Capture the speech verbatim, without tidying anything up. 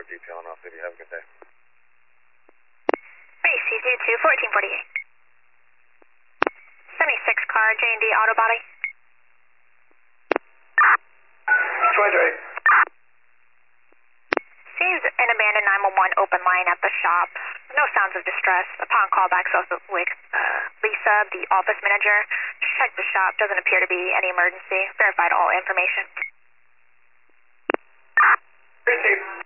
detailing off city. Have a good day. Base C two two, fourteen forty-eight. seventy-six car, J and D Auto Body. Troy Dre. Seems an abandoned nine one one open line at the shop. No sounds of distress. Upon callback, also with uh, Lisa, the office manager. Checked the shop. Doesn't appear to be any emergency. Verified all information. Received.